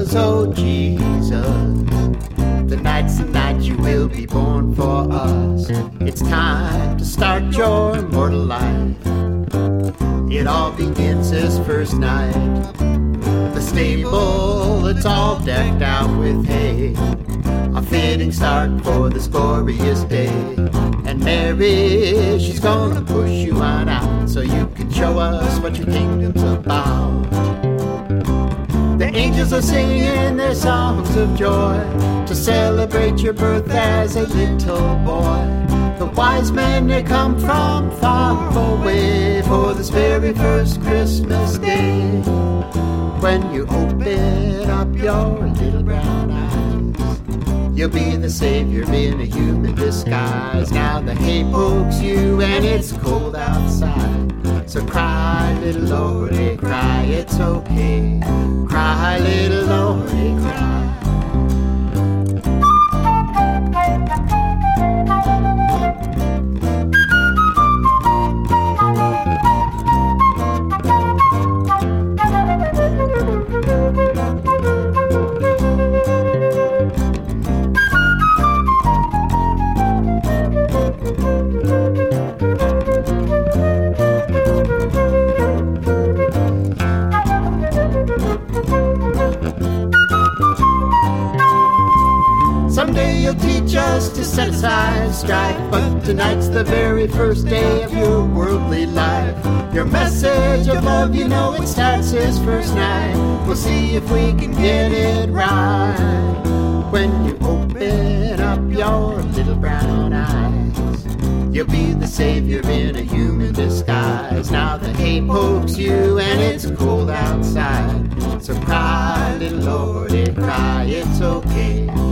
Jesus, oh Jesus. Tonight's the night you will be born for us. It's time to start your immortal life. It all begins this first night. The stable, it's all decked out with hay. A fitting start for this glorious day. And Mary, she's gonna push you on out so you can show us what your kingdom's about. The angels are singing their songs of joy to celebrate your birth as a little boy. The wise men, they come from far away for this very first Christmas day. When you open up your little brown eyes, you'll be the savior in a human disguise. Now the hay pokes you and it's cold outside, so cry, little Lordy, cry, it's okay. Cry, little Lordy, cry. Someday you'll teach us to set aside strife, but tonight's the very first day of your worldly life. Your message of love, you know it starts this first night. We'll see if we can get it right. When you open up your little brown eyes, you'll be the savior in a human disguise. Now the hay pokes you and it's cold outside, so cry, little Lordy, cry, it's okay.